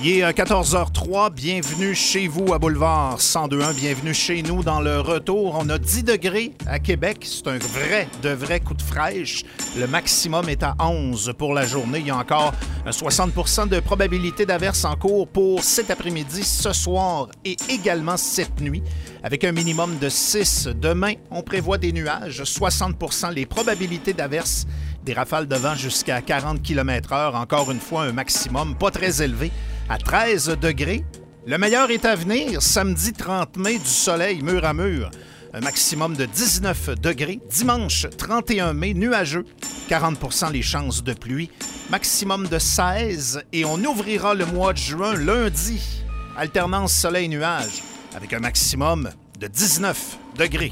Il est 14h03, bienvenue chez vous à Boulevard 102.1, bienvenue chez nous dans le retour. On a 10 degrés à Québec, c'est un vrai coup de fraîche. Le maximum est à 11 pour la journée. Il y a encore 60% de probabilité d'averse en cours pour cet après-midi, ce soir et également cette nuit, avec un minimum de 6. Demain, on prévoit des nuages, 60% les probabilités d'averse, des rafales de vent jusqu'à 40 km/h. Encore une fois, un maximum pas très élevé à 13 degrés. Le meilleur est à venir, samedi 30 mai, du soleil mur à mur. Un maximum de 19 degrés. Dimanche 31 mai, nuageux, 40% les chances de pluie. Maximum de 16 et on ouvrira le mois de juin lundi. Alternance soleil-nuage avec un maximum de 19 degrés.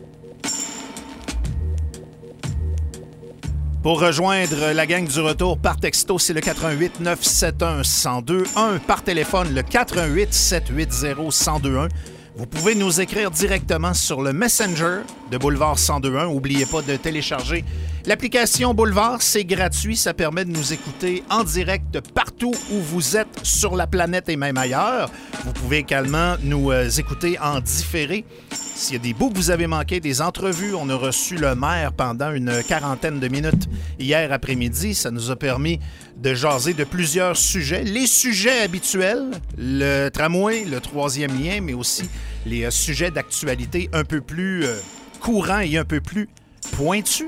Pour rejoindre la gang du retour par texto, c'est le 88 971 1021. Par téléphone, le 88 780 1021. Vous pouvez nous écrire directement sur le Messenger de Boulevard 1021. N'oubliez pas de télécharger l'application Boulevard. C'est gratuit. Ça permet de nous écouter en direct partout où vous êtes sur la planète et même ailleurs. Vous pouvez également nous écouter en différé. S'il y a des bouts que vous avez manqués, des entrevues, on a reçu le maire pendant une quarantaine de minutes hier après-midi. Ça nous a permis de jaser de plusieurs sujets. Les sujets habituels, le tramway, le troisième lien, mais aussi les sujets d'actualité un peu plus courants et un peu plus pointus.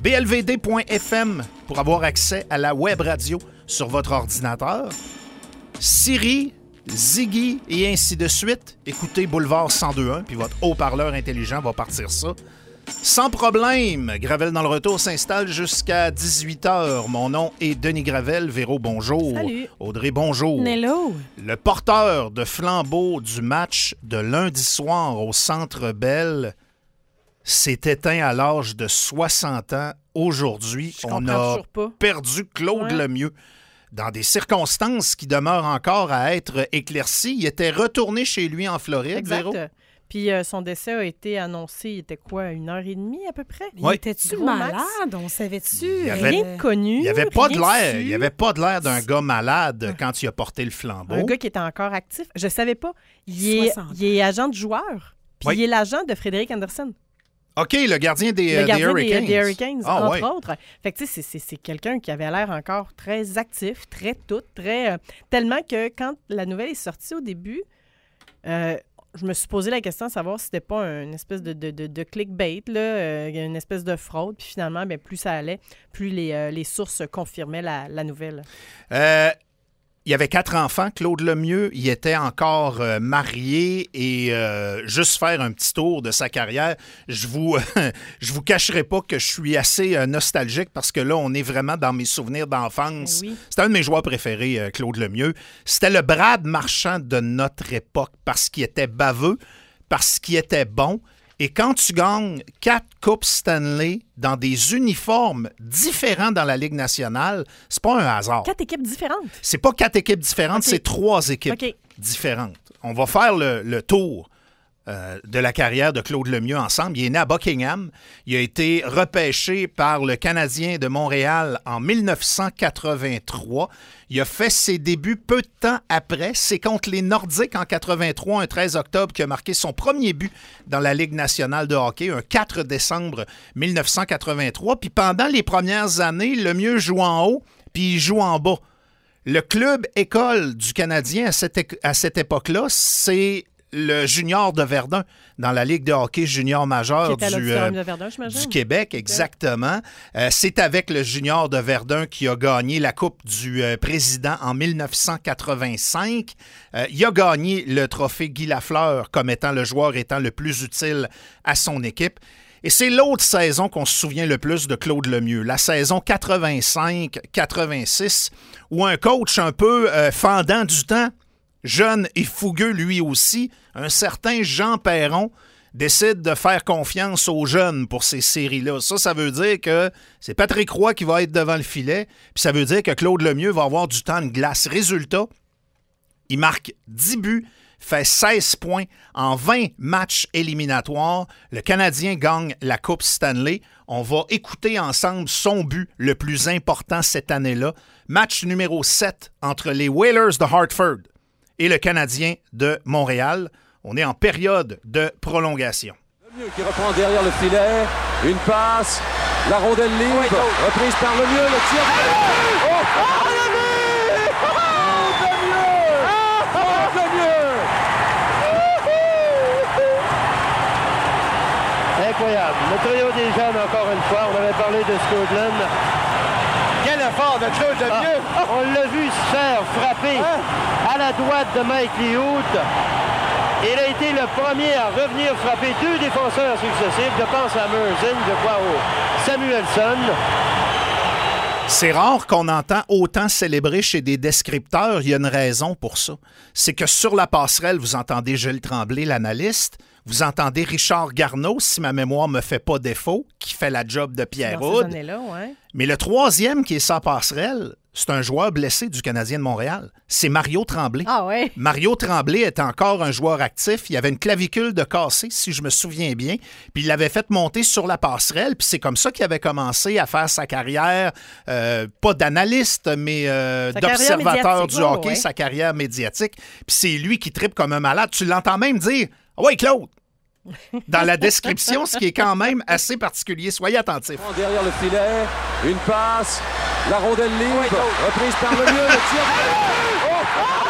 blvd.fm pour avoir accès à la web radio sur votre ordinateur. Siri, Ziggy et ainsi de suite. Écoutez Boulevard 102.1 puis votre haut-parleur intelligent va partir ça. Sans problème, Gravel dans le retour s'installe jusqu'à 18h. Mon nom est Denis Gravel. Véro, bonjour. Salut. Audrey, bonjour. Hello. Le porteur de flambeau du match de lundi soir au Centre Bell s'est éteint à l'âge de 60 ans. Aujourd'hui, on a perdu Claude Lemieux. Dans des circonstances qui demeurent encore à être éclaircies. Il était retourné chez lui en Floride, exact. Véro. Puis son décès a été annoncé, il était quoi, 1h30 à peu près? Oui. Était-tu malade? On savait-tu? Rien de connu. Il n'y avait pas de l'air d'un gars malade quand il a porté le flambeau. Un gars qui était encore actif. Je savais pas. Il est agent de joueur. Puis il est l'agent de Frédéric Anderson. OK, le gardien des Hurricanes. Des Hurricanes, entre autres. Fait que, tu sais, c'est quelqu'un qui avait l'air encore très actif, très tellement que quand la nouvelle est sortie au début, je me suis posé la question de savoir si c'était pas une espèce de clickbait, là, une espèce de fraude. Puis finalement, bien, plus ça allait, plus les sources confirmaient la nouvelle. Il y avait 4 enfants, Claude Lemieux. Il était encore marié et juste faire un petit tour de sa carrière, je vous cacherai pas que je suis assez nostalgique parce que là, on est vraiment dans mes souvenirs d'enfance. Oui. C'était un de mes joueurs préférés, Claude Lemieux. C'était le Brad Marchand de notre époque parce qu'il était baveux, parce qu'il était bon. Et quand tu gagnes 4 Coupes Stanley dans des uniformes différents dans la Ligue nationale, c'est pas un hasard. 4 équipes différentes? C'est pas 4 équipes différentes, c'est 3 équipes différentes. On va faire le tour de la carrière de Claude Lemieux ensemble. Il est né à Buckingham. Il a été repêché par le Canadien de Montréal en 1983. Il a fait ses débuts peu de temps après. C'est contre les Nordiques en 83, un 13 octobre, qu'il a marqué son premier but dans la Ligue nationale de hockey, un 4 décembre 1983. Puis pendant les premières années, Lemieux joue en haut, puis il joue en bas. Le club école du Canadien à cette époque-là, c'est le junior de Verdun dans la Ligue de hockey junior majeur du Québec, exactement. C'est avec le junior de Verdun qui a gagné la Coupe du Président en 1985. Il a gagné le trophée Guy Lafleur comme étant le joueur étant le plus utile à son équipe. Et c'est l'autre saison qu'on se souvient le plus de Claude Lemieux, la saison 85-86, où un coach un peu fendant du temps, jeune et fougueux lui aussi, un certain Jean Perron décide de faire confiance aux jeunes pour ces séries-là. Ça veut dire que c'est Patrick Roy qui va être devant le filet, puis ça veut dire que Claude Lemieux va avoir du temps de glace. Résultat, il marque 10 buts, fait 16 points en 20 matchs éliminatoires. Le Canadien gagne la Coupe Stanley. On va écouter ensemble son but le plus important cette année-là. Match numéro 7 entre les Whalers de Hartford et le Canadien de Montréal. On est en période de prolongation. Lemieux qui reprend derrière le filet. Une passe. La rondelle libre. Reprise par Lemieux. Le tir. Incroyable. Le trio des jeunes, encore une fois. On avait parlé de Skoglund. Quel effort de Claude Lemieux! On l'a vu se faire frapper à la droite de Mike Lihout. Il a été le premier à revenir frapper deux défenseurs successifs. Je pense à Merzin, je crois au Samuelsson. C'est rare qu'on entend autant célébrer chez des descripteurs. Il y a une raison pour ça. C'est que sur la passerelle, vous entendez Gilles Tremblay, l'analyste. Vous entendez Richard Garneau, si ma mémoire me fait pas défaut, qui fait la job de Pierre Houd. Ouais. Mais le troisième qui est sa passerelle, c'est un joueur blessé du Canadien de Montréal. C'est Mario Tremblay. Ah ouais? Mario Tremblay est encore un joueur actif. Il avait une clavicule de cassée, si je me souviens bien. Puis il l'avait fait monter sur la passerelle. Puis c'est comme ça qu'il avait commencé à faire sa carrière, pas d'analyste, mais d'observateur du hockey, sa carrière médiatique. Puis c'est lui qui trippe comme un malade. Tu l'entends même dire « Ouais, Claude! » dans la description, ce qui est quand même assez particulier. Soyez attentifs. Derrière le filet, une passe, la rondelle libre, reprise par Lemieux, le tir.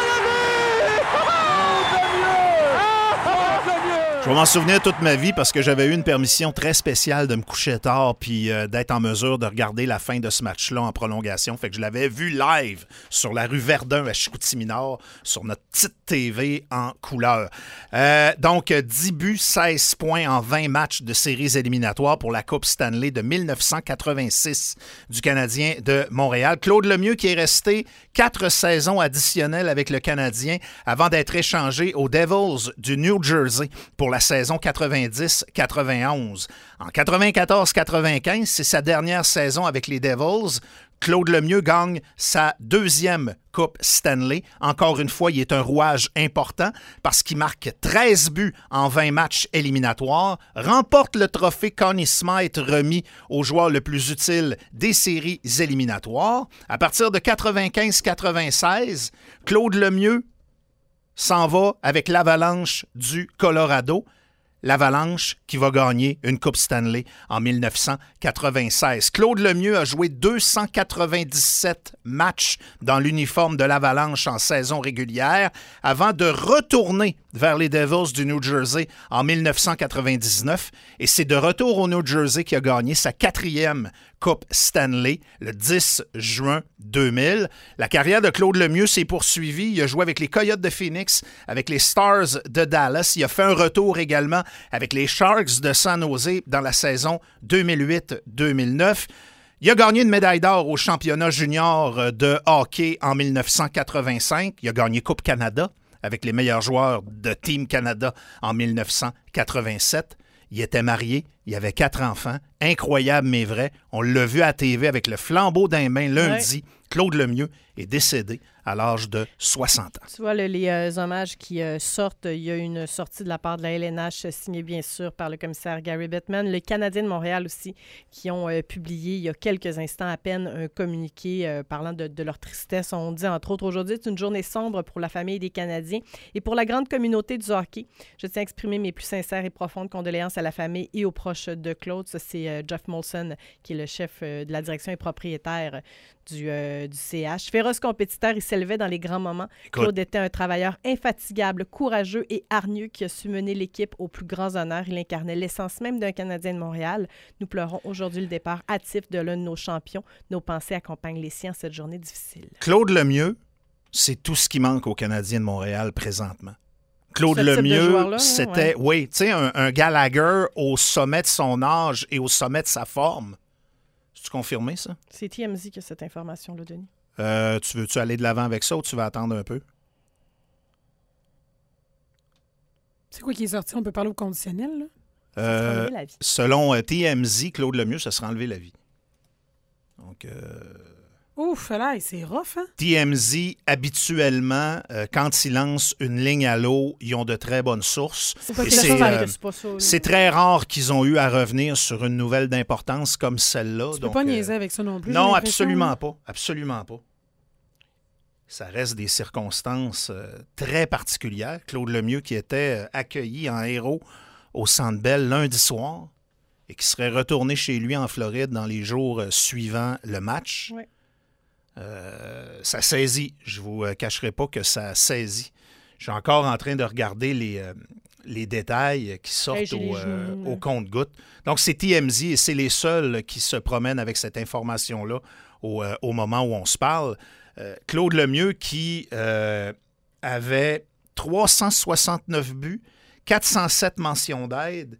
Je vais m'en souvenir toute ma vie parce que j'avais eu une permission très spéciale de me coucher tard puis d'être en mesure de regarder la fin de ce match-là en prolongation. Fait que je l'avais vu live sur la rue Verdun à Chicoutimi-Nord sur notre petite TV en couleur. Donc, 10 buts, 16 points en 20 matchs de séries éliminatoires pour la Coupe Stanley de 1986 du Canadien de Montréal. Claude Lemieux qui est resté 4 saisons additionnelles avec le Canadien avant d'être échangé aux Devils du New Jersey pour la saison 90-91. En 94-95, c'est sa dernière saison avec les Devils. Claude Lemieux gagne sa deuxième Coupe Stanley. Encore une fois, il est un rouage important parce qu'il marque 13 buts en 20 matchs éliminatoires, remporte le trophée Conn Smythe remis au joueur le plus utile des séries éliminatoires. À partir de 95-96, Claude Lemieux s'en va avec l'Avalanche du Colorado. L'Avalanche qui va gagner une Coupe Stanley en 1996. Claude Lemieux a joué 297 matchs dans l'uniforme de l'Avalanche en saison régulière avant de retourner vers les Devils du New Jersey en 1999. Et c'est de retour au New Jersey qu'il a gagné sa 4e Coupe Stanley le 10 juin 2000. La carrière de Claude Lemieux s'est poursuivie. Il a joué avec les Coyotes de Phoenix, avec les Stars de Dallas. Il a fait un retour également avec les Sharks de San Jose dans la saison 2008-2009. Il a gagné une médaille d'or au championnat junior de hockey en 1985. Il a gagné Coupe Canada avec les meilleurs joueurs de Team Canada en 1987. Il était marié, il avait 4 enfants. Incroyable mais vrai. On l'a vu à TV avec le flambeau dans les mains lundi. Ouais. Claude Lemieux est décédé à l'âge de 60 ans. Tu vois, les hommages qui sortent, il y a une sortie de la part de la LNH signée bien sûr par le commissaire Gary Bettman. Le Canadien de Montréal aussi, qui ont publié il y a quelques instants à peine un communiqué parlant de leur tristesse. On dit entre autres aujourd'hui, c'est une journée sombre pour la famille des Canadiens et pour la grande communauté du hockey. Je tiens à exprimer mes plus sincères et profondes condoléances à la famille et aux proches de Claude. Ça, c'est Jeff Molson, qui est le chef de la direction et propriétaire du CH. Féroce compétiteur, il s'élevait dans les grands moments. Claude était un travailleur infatigable, courageux et hargneux qui a su mener l'équipe aux plus grands honneurs. Il incarnait l'essence même d'un Canadien de Montréal. Nous pleurons aujourd'hui le départ hâtif de l'un de nos champions. Nos pensées accompagnent les siens cette journée difficile. Claude Lemieux, c'est tout ce qui manque aux Canadiens de Montréal présentement. Claude Lemieux, c'était, oui, tu sais, un Gallagher au sommet de son âge et au sommet de sa forme. Tu confirmé, ça? C'est TMZ qui a cette information-là, Denis. Tu veux-tu aller de l'avant avec ça ou tu vas attendre un peu? C'est quoi qui est sorti? On peut parler au conditionnel, là? La vie. Selon TMZ, Claude Lemieux, ça sera enlevé la vie. Donc... Ouf, là, c'est rough, hein? TMZ, habituellement, quand ils lancent une ligne à l'eau, ils ont de très bonnes sources. C'est très rare qu'ils ont eu à revenir sur une nouvelle d'importance comme celle-là. Tu peux pas niaiser avec ça non plus. Non, absolument pas. Absolument pas. Ça reste des circonstances très particulières. Claude Lemieux qui était accueilli en héros au Centre Bell lundi soir et qui serait retourné chez lui en Floride dans les jours suivant le match. Oui. Ça saisit. Je ne vous cacherai pas que ça saisit. Je suis encore en train de regarder les détails qui sortent au compte-gouttes. Donc, c'est TMZ et c'est les seuls qui se promènent avec cette information-là au moment où on se parle. Claude Lemieux qui avait 369 buts, 407 mentions d'aide,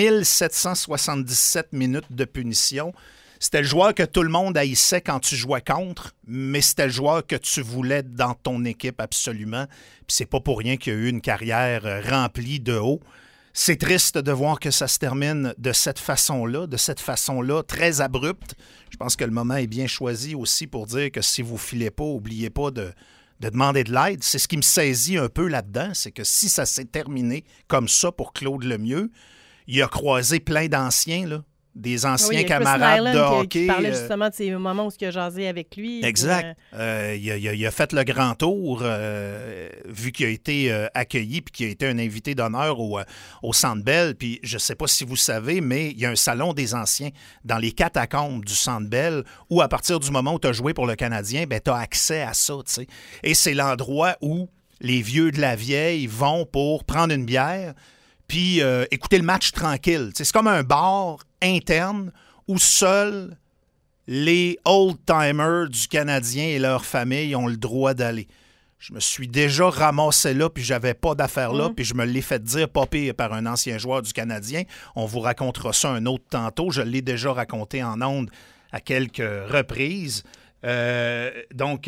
1777 minutes de punition. C'était le joueur que tout le monde haïssait quand tu jouais contre, mais c'était le joueur que tu voulais dans ton équipe absolument. Puis c'est pas pour rien qu'il y a eu une carrière remplie de hauts. C'est triste de voir que ça se termine de cette façon-là, très abrupte. Je pense que le moment est bien choisi aussi pour dire que si vous ne filez pas, n'oubliez pas de demander de l'aide. C'est ce qui me saisit un peu là-dedans, c'est que si ça s'est terminé comme ça pour Claude Lemieux, il a croisé plein d'anciens, là. Des anciens camarades de hockey. Qui parlait justement de ces moments où il a jasé avec lui. Exact. Il a fait le grand tour, vu qu'il a été accueilli puis qu'il a été un invité d'honneur au Centre Bell. Puis je ne sais pas si vous savez, mais il y a un salon des anciens dans les catacombes du Centre Bell où, à partir du moment où tu as joué pour le Canadien, tu as accès à ça. T'sais. Et c'est l'endroit où les vieux de la vieille vont pour prendre une bière puis écouter le match tranquille. C'est comme un bar interne où seuls les old-timers du Canadien et leurs familles ont le droit d'aller. Je me suis déjà ramassé là, puis j'avais pas d'affaires là, puis je me l'ai fait dire, pas pire, par un ancien joueur du Canadien. On vous racontera ça un autre tantôt. Je l'ai déjà raconté en ondes à quelques reprises. Donc,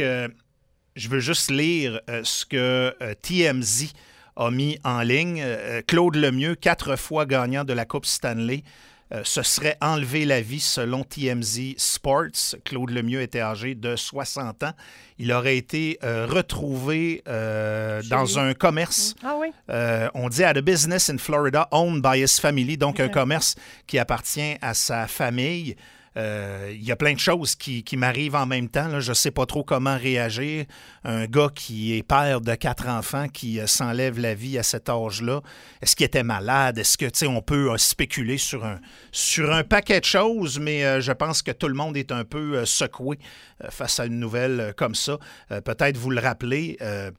je veux juste lire ce que TMZ a mis en ligne. Claude Lemieux, 4 fois gagnant de la Coupe Stanley, se serait enlevé la vie selon TMZ Sports. Claude Lemieux était âgé de 60 ans. Il aurait été retrouvé dans un commerce. Ah oui? On dit « at a business in Florida owned by his family », donc un commerce qui appartient à sa famille. Il y a plein de choses qui m'arrivent en même temps. Là. Je ne sais pas trop comment réagir. Un gars qui est père de 4 enfants qui s'enlève la vie à cet âge-là. Est-ce qu'il était malade? Est-ce que, tu sais, on peut spéculer sur un paquet de choses, mais je pense que tout le monde est un peu secoué face à une nouvelle comme ça. Peut-être vous le rappelez.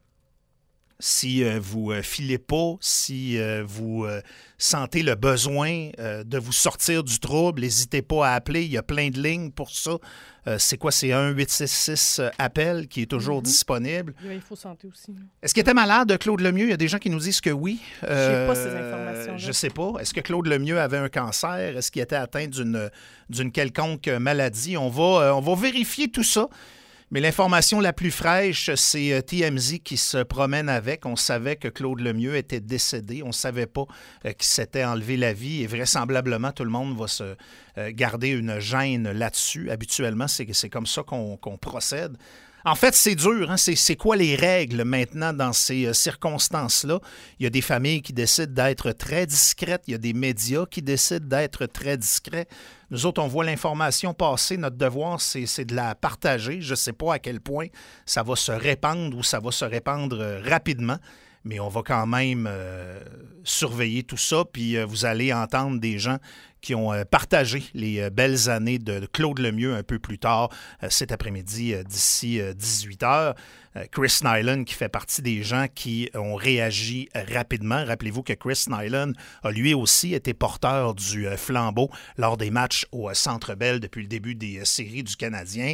Si vous filez pas, si vous sentez le besoin de vous sortir du trouble, n'hésitez pas à appeler. Il y a plein de lignes pour ça. C'est quoi? C'est 1-866-APPEL qui est toujours disponible. Il y a Info Santé aussi. Est-ce qu'il était malade, Claude Lemieux? Il y a des gens qui nous disent que oui. Je ne sais pas ces informations-là. Je ne sais pas. Est-ce que Claude Lemieux avait un cancer? Est-ce qu'il était atteint d'une quelconque maladie? On va vérifier tout ça. Mais l'information la plus fraîche, c'est TMZ qui se promène avec. On savait que Claude Lemieux était décédé. On ne savait pas qu'il s'était enlevé la vie. Et vraisemblablement, tout le monde va se garder une gêne là-dessus. Habituellement, c'est comme ça qu'on procède. En fait, c'est dur. Hein? C'est quoi les règles maintenant dans ces circonstances-là? Il y a des familles qui décident d'être très discrètes. Il y a des médias qui décident d'être très discrets. Nous autres, on voit l'information passer. Notre devoir, c'est de la partager. Je ne sais pas à quel point ça va se répandre ou ça va se répandre rapidement. Mais on va quand même surveiller tout ça. Puis vous allez entendre des gens qui ont partagé les belles années de Claude Lemieux un peu plus tard cet après-midi d'ici 18h. Chris Nyland qui fait partie des gens qui ont réagi rapidement. Rappelez-vous que Chris Nyland a lui aussi été porteur du flambeau lors des matchs au Centre Bell depuis le début des séries du Canadien.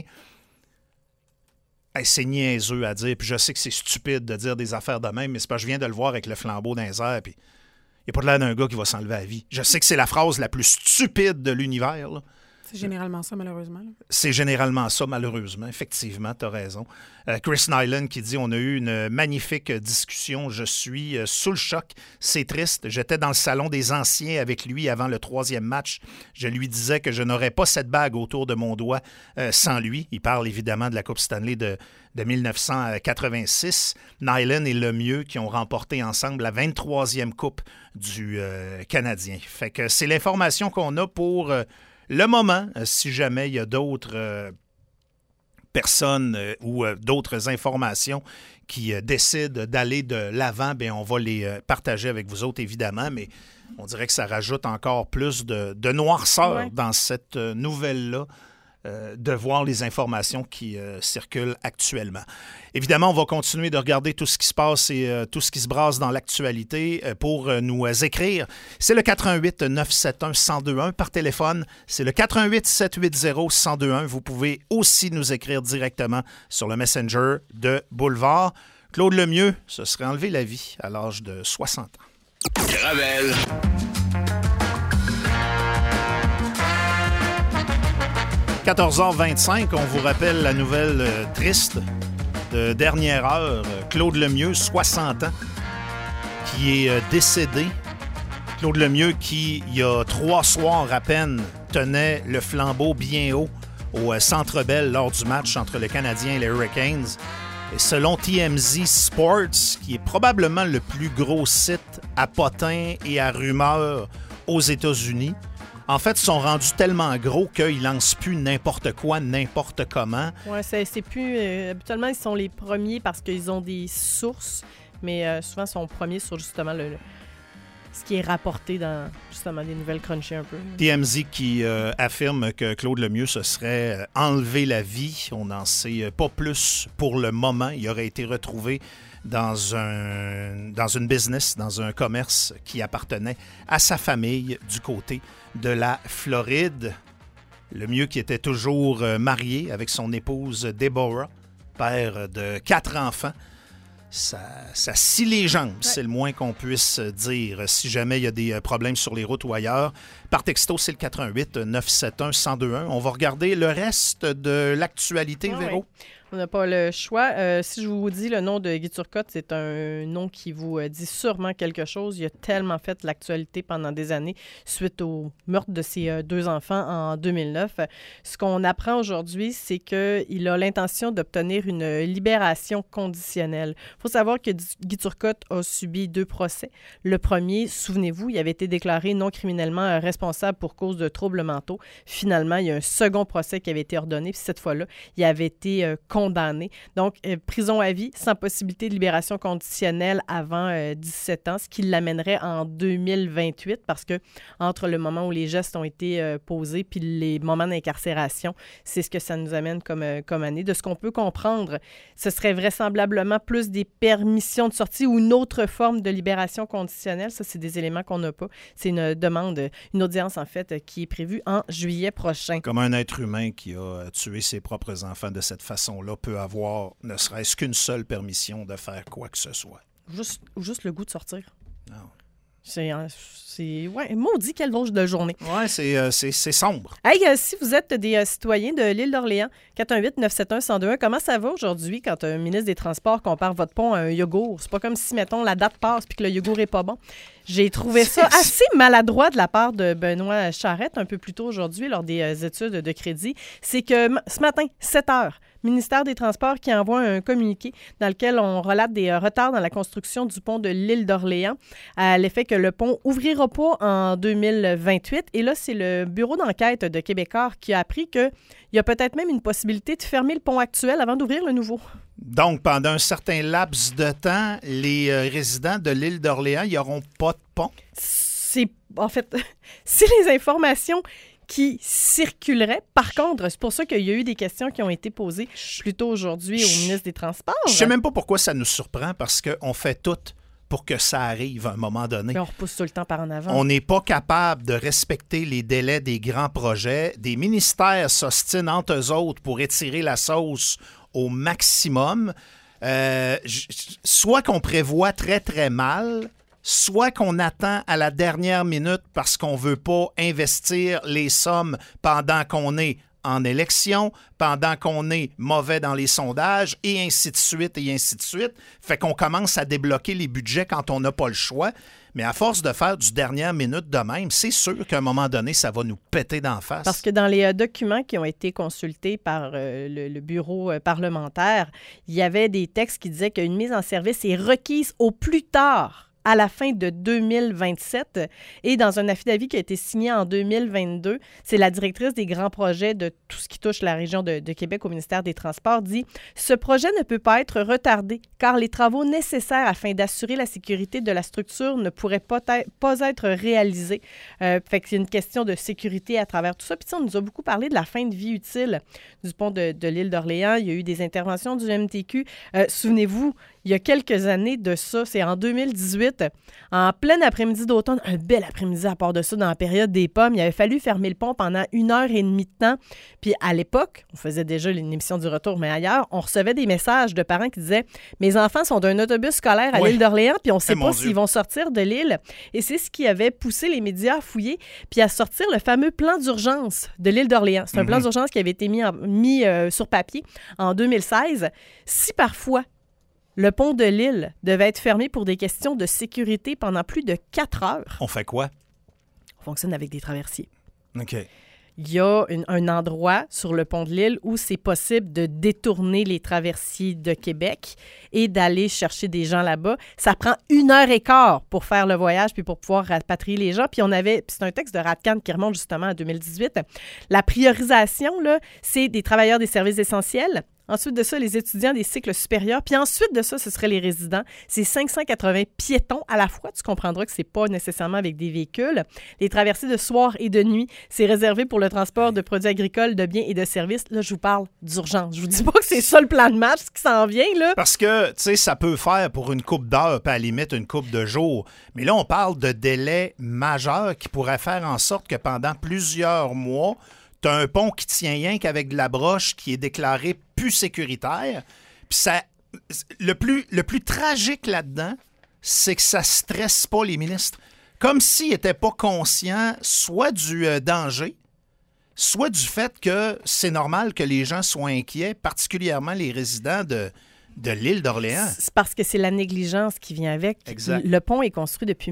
Hey, c'est niaiseux à dire, puis je sais que c'est stupide de dire des affaires de même, mais c'est parce que je viens de le voir avec le flambeau dans les airs, puis il n'y a pas de l'air d'un gars qui va s'enlever la vie. Je sais que c'est la phrase la plus stupide de l'univers, là. C'est généralement ça, malheureusement. C'est généralement ça, malheureusement. Effectivement, tu as raison. Chris Nyland qui dit « On a eu une magnifique discussion. Je suis sous le choc. C'est triste. J'étais dans le salon des anciens avec lui avant le 3e match. Je lui disais que je n'aurais pas cette bague autour de mon doigt sans lui. » Il parle évidemment de la Coupe Stanley de 1986. Nyland et Lemieux qui ont remporté ensemble la 23e Coupe du Canadien. Fait que c'est l'information qu'on a pour... le moment, si jamais il y a d'autres personnes ou d'autres informations qui décident d'aller de l'avant, bien, on va les partager avec vous autres, évidemment, mais on dirait que ça rajoute encore plus de noirceur dans cette nouvelle-là, de voir les informations qui circulent actuellement. Évidemment, on va continuer de regarder tout ce qui se passe et tout ce qui se brasse dans l'actualité pour nous écrire. C'est le 418-971-1021 par téléphone. C'est le 418-780-1021. Vous pouvez aussi nous écrire directement sur le Messenger de Boulevard. Claude Lemieux se serait enlevé la vie à l'âge de 60 ans. Gravel. « 14h25, on vous rappelle la nouvelle triste de dernière heure. Claude Lemieux, 60 ans, qui est décédé. Claude Lemieux qui, il y a 3 soirs à peine, tenait le flambeau bien haut au Centre Bell lors du match entre le Canadien et les Hurricanes. Et selon TMZ Sports, qui est probablement le plus gros site à potins et à rumeurs aux États-Unis, en fait, ils sont rendus tellement gros qu'ils lancent plus n'importe quoi, n'importe comment. Oui, c'est plus... habituellement, ils sont les premiers parce qu'ils ont des sources, mais souvent, ils sont premiers sur justement ce qui est rapporté dans justement des nouvelles crunchées un peu. TMZ qui affirme que Claude Lemieux se serait enlevé la vie. On n'en sait pas plus pour le moment. Il aurait été retrouvé dans une business, dans un commerce qui appartenait à sa famille du côté de la Floride. Lemieux qui était toujours marié avec son épouse Deborah, père de 4 enfants. Ça scie les jambes, c'est le moins qu'on puisse dire. Si jamais il y a des problèmes sur les routes ou ailleurs, par texto, c'est le 418-971-1021. On va regarder le reste de l'actualité, Véro. Oui. On n'a pas le choix. Si je vous dis le nom de Guy Turcotte, c'est un nom qui vous dit sûrement quelque chose. Il a tellement fait l'actualité pendant des années suite au meurtre de ses 2 enfants en 2009. Ce qu'on apprend aujourd'hui, c'est qu'il a l'intention d'obtenir une libération conditionnelle. Il faut savoir que Guy Turcotte a subi 2 procès. Le premier, souvenez-vous, il avait été déclaré non criminellement responsable pour cause de troubles mentaux. Finalement, il y a un second procès qui avait été ordonné. Puis cette fois-là, il avait été condamné. Donc, prison à vie sans possibilité de libération conditionnelle avant 17 ans, ce qui l'amènerait en 2028 parce que entre le moment où les gestes ont été posés puis les moments d'incarcération, c'est ce que ça nous amène comme année. De ce qu'on peut comprendre, ce serait vraisemblablement plus des permissions de sortie ou une autre forme de libération conditionnelle. Ça, c'est des éléments qu'on n'a pas. C'est une demande, une audience, en fait, qui est prévue en juillet prochain. Comme un être humain qui a tué ses propres enfants de cette façon-là peut avoir ne serait-ce qu'une seule permission de faire quoi que ce soit. Juste le goût de sortir. Non. C'est maudit quelle drôle de journée. Ouais, c'est sombre. Hey, si vous êtes des citoyens de l'île d'Orléans, 418-971-1021, comment ça va aujourd'hui quand un ministre des Transports compare votre pont à un yogourt? C'est pas comme si, mettons, la date passe puis que le yogourt est pas bon. J'ai trouvé ça assez maladroit de la part de Benoît Charette un peu plus tôt aujourd'hui lors des études de crédit. C'est que ce matin, 7 heures, ministère des Transports qui envoie un communiqué dans lequel on relate des retards dans la construction du pont de l'île d'Orléans à l'effet que le pont ouvrira pas en 2028. Et là, c'est le bureau d'enquête de Québécois qui a appris qu'il y a peut-être même une possibilité de fermer le pont actuel avant d'ouvrir le nouveau. Donc, pendant un certain laps de temps, les résidents de l'île d'Orléans, ils n'auront pas de pont? C'est les informations qui circuleraient. Par contre, c'est pour ça qu'il y a eu des questions qui ont été posées plus tôt aujourd'hui au ministre des Transports. Je ne sais même pas pourquoi ça nous surprend, parce qu'on fait tout pour que ça arrive à un moment donné. Mais on repousse tout le temps par en avant. On n'est pas capable de respecter les délais des grands projets. Des ministères s'ostinent entre eux autres pour étirer la sauce au maximum. Soit qu'on prévoit très, très mal, soit qu'on attend à la dernière minute parce qu'on ne veut pas investir les sommes pendant qu'on est en élection, pendant qu'on est mauvais dans les sondages, et ainsi de suite, et ainsi de suite. Fait qu'on commence à débloquer les budgets quand on n'a pas le choix. Mais à force de faire du dernière minute de même, c'est sûr qu'à un moment donné, ça va nous péter d'en face. Parce que dans les documents qui ont été consultés par le bureau parlementaire, il y avait des textes qui disaient qu'une mise en service est requise au plus tard à la fin de 2027. Et dans un affidavit qui a été signé en 2022, c'est la directrice des grands projets de tout ce qui touche la région de Québec au ministère des Transports dit « Ce projet ne peut pas être retardé car les travaux nécessaires afin d'assurer la sécurité de la structure ne pourraient pas être réalisés. » Fait que c'est une question de sécurité à travers tout ça. Puis on nous a beaucoup parlé de la fin de vie utile du pont de l'île d'Orléans. Il y a eu des interventions du MTQ. Souvenez-vous, il y a quelques années de ça, c'est en 2018, en plein après-midi d'automne, un bel après-midi à part de ça, dans la période des pommes, il avait fallu fermer le pont pendant 1h30 de temps. Puis à l'époque, on faisait déjà une émission du retour, mais ailleurs, on recevait des messages de parents qui disaient « Mes enfants sont d'un autobus scolaire à l'île d'Orléans, puis on ne sait pas s'ils vont sortir de l'île. » Et c'est ce qui avait poussé les médias à fouiller, puis à sortir le fameux plan d'urgence de l'île d'Orléans. C'est un plan d'urgence qui avait été mis sur papier en 2016. Si parfois, le pont de l'île devait être fermé pour des questions de sécurité pendant plus de 4 heures. On fait quoi? On fonctionne avec des traversiers. OK. Il y a un endroit sur le pont de l'île où c'est possible de détourner les traversiers de Québec et d'aller chercher des gens là-bas. Ça prend 1h15 pour faire le voyage puis pour pouvoir rapatrier les gens. Puis c'est un texte de Radcan qui remonte justement à 2018. La priorisation, là, c'est des travailleurs des services essentiels. Ensuite de ça, les étudiants des cycles supérieurs. Puis ensuite de ça, ce seraient les résidents. C'est 580 piétons à la fois. Tu comprendras que c'est pas nécessairement avec des véhicules. Les traversées de soir et de nuit, c'est réservé pour le transport de produits agricoles, de biens et de services. Là, je vous parle d'urgence. Je vous dis pas que c'est ça le plan de match qui s'en vient, là. Parce que, tu sais, ça peut faire pour une couple d'heures, puis à la limite une couple de jours. Mais là, on parle de délais majeurs qui pourraient faire en sorte que pendant plusieurs mois, tu as un pont qui tient rien qu'avec de la broche qui est déclaré plus sécuritaire. Puis le plus tragique là-dedans, c'est que ça stresse pas les ministres. Comme s'ils n'étaient pas conscients soit du danger, soit du fait que c'est normal que les gens soient inquiets, particulièrement les résidents de l'île d'Orléans. C'est parce que c'est la négligence qui vient avec. Exact. Le pont est construit depuis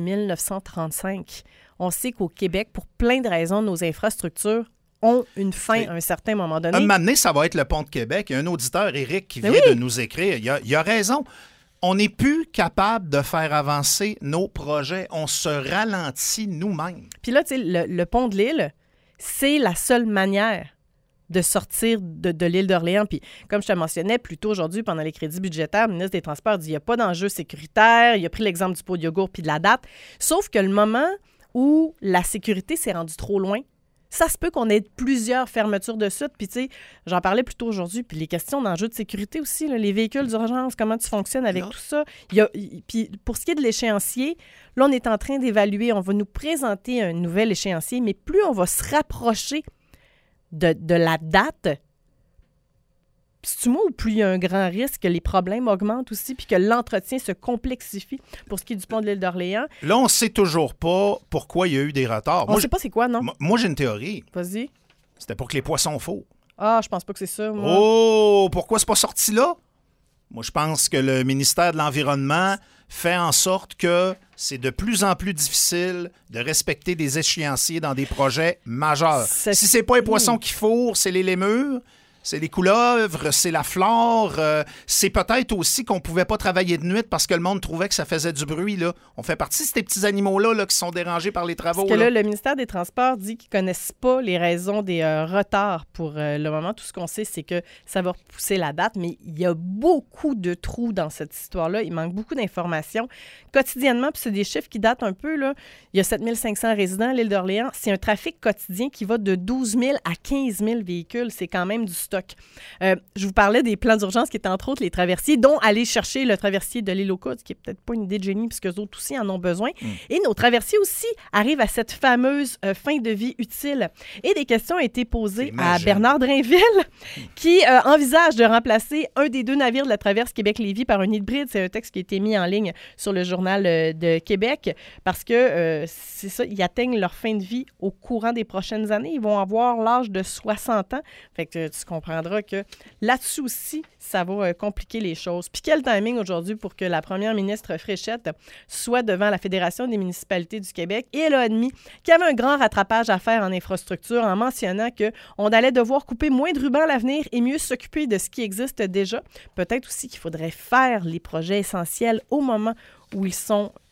1935. On sait qu'au Québec, pour plein de raisons, nos infrastructures ont une fin à un certain moment donné. Un moment donné, ça va être le pont de Québec. Il y a un auditeur, Éric, qui vient de nous écrire. Il a raison. On n'est plus capable de faire avancer nos projets. On se ralentit nous-mêmes. Puis là, tu sais, le pont de l'île, c'est la seule manière de sortir de l'île d'Orléans. Puis, comme je te mentionnais plus tôt aujourd'hui, pendant les crédits budgétaires, le ministre des Transports dit qu'il n'y a pas d'enjeu sécuritaire. Il a pris l'exemple du pot de yogourt puis de la date. Sauf que le moment où la sécurité s'est rendue trop loin, ça se peut qu'on ait plusieurs fermetures de sites. Puis, tu sais, j'en parlais plus tôt aujourd'hui. Puis, les questions d'enjeux de sécurité aussi, là, les véhicules d'urgence, comment tu fonctionnes avec tout ça. Puis, pour ce qui est de l'échéancier, là, on est en train d'évaluer. On va nous présenter un nouvel échéancier, mais plus on va se rapprocher de la date, c'est-tu moi ou plus il y a un grand risque que les problèmes augmentent aussi puis que l'entretien se complexifie pour ce qui est du pont de l'île d'Orléans? Là, on ne sait toujours pas pourquoi il y a eu des retards. On ne sait pas c'est quoi, non? Moi, j'ai une théorie. Vas-y. C'était pour que les poissons faux. Ah, je pense pas que c'est ça, moi. Oh, pourquoi c'est pas sorti là? Moi, je pense que le ministère de l'Environnement fait en sorte que c'est de plus en plus difficile de respecter des échéanciers dans des projets majeurs. Si c'est pas les poissons qui fourrent, c'est les lémures. C'est les couleuvres, c'est la flore. C'est peut-être aussi qu'on ne pouvait pas travailler de nuit parce que le monde trouvait que ça faisait du bruit. Là. On fait partie de ces petits animaux-là là, qui sont dérangés par les travaux. Parce que là, le ministère des Transports dit qu'ils ne connaissent pas les raisons des retards pour le moment. Tout ce qu'on sait, c'est que ça va repousser la date, mais il y a beaucoup de trous dans cette histoire-là. Il manque beaucoup d'informations. Quotidiennement, puis c'est des chiffres qui datent un peu, là, il y a 7500 résidents à l'île d'Orléans. C'est un trafic quotidien qui va de 12 000 à 15 000 véhicules. C'est quand même du stock. Je vous parlais des plans d'urgence qui étaient entre autres les traversiers, dont aller chercher le traversier de l'île aux Coudes, qui n'est peut-être pas une idée de génie puisque eux autres aussi en ont besoin. Et nos traversiers aussi arrivent à cette fameuse fin de vie utile. Et des questions ont été posées à Bernard Drainville qui envisage de remplacer un des 2 navires de la traverse Québec-Lévis par un hybride. C'est un texte qui a été mis en ligne sur le Journal de Québec parce que c'est ça, ils atteignent leur fin de vie au courant des prochaines années. Ils vont avoir l'âge de 60 ans. Fait que tu comprendras que là-dessus aussi, ça va compliquer les choses. Puis quel timing aujourd'hui pour que la première ministre Fréchette soit devant la Fédération des municipalités du Québec. Et elle a admis qu'il y avait un grand rattrapage à faire en infrastructure en mentionnant qu'on allait devoir couper moins de ruban à l'avenir et mieux s'occuper de ce qui existe déjà. Peut-être aussi qu'il faudrait faire les projets essentiels au moment où ils sont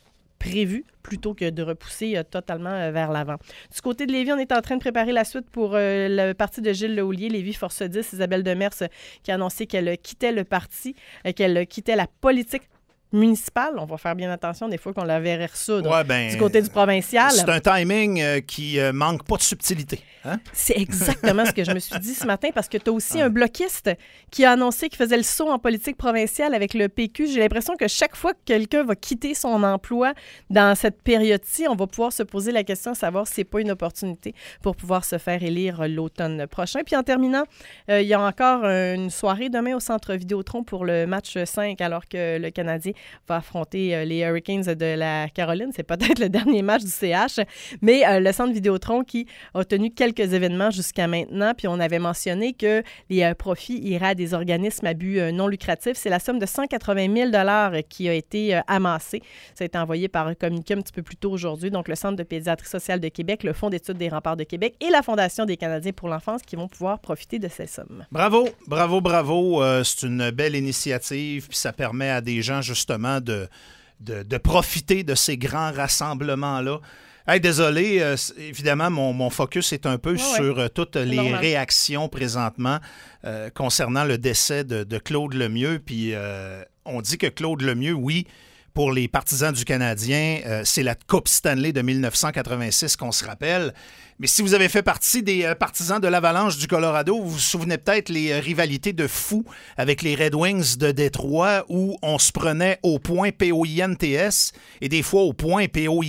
prévu plutôt que de repousser totalement vers l'avant. Du côté de Lévis, on est en train de préparer la suite pour le parti de Gilles Lehoulier, Lévis Force 10, Isabelle Demers qui a annoncé qu'elle quittait le parti, qu'elle quittait la politique municipale. On va faire bien attention des fois qu'on la verrait ressoudre du côté du provincial. C'est un timing qui manque pas de subtilité. Hein? C'est exactement ce que je me suis dit ce matin parce que tu as aussi un bloquiste qui a annoncé qu'il faisait le saut en politique provinciale avec le PQ. J'ai l'impression que chaque fois que quelqu'un va quitter son emploi dans cette période-ci, on va pouvoir se poser la question de savoir si c'est pas une opportunité pour pouvoir se faire élire l'automne prochain. Puis en terminant, il y a encore une soirée demain au Centre Vidéotron pour le match 5 alors que le Canadien va affronter les Hurricanes de la Caroline. C'est peut-être le dernier match du CH, mais le Centre Vidéotron qui a tenu quelques événements jusqu'à maintenant, puis on avait mentionné que les profits iraient à des organismes à but non lucratif. C'est la somme de 180 000 $ qui a été amassée. Ça a été envoyé par un communiqué un petit peu plus tôt aujourd'hui. Donc, le Centre de pédiatrie sociale de Québec, le Fonds d'études des remparts de Québec et la Fondation des Canadiens pour l'enfance qui vont pouvoir profiter de ces sommes. Bravo, bravo, bravo. C'est une belle initiative, puis ça permet à des gens, justement, de profiter de ces grands rassemblements-là. Hey, désolé, évidemment, mon focus est un peu sur toutes les réactions présentement concernant le décès de Claude Lemieux. Puis on dit que Claude Lemieux, oui, pour les partisans du Canadien, c'est la Coupe Stanley de 1986 qu'on se rappelle. Mais si vous avez fait partie des partisans de l'Avalanche du Colorado, vous vous souvenez peut-être les rivalités de fou avec les Red Wings de Détroit où on se prenait au point POINTS et des fois au point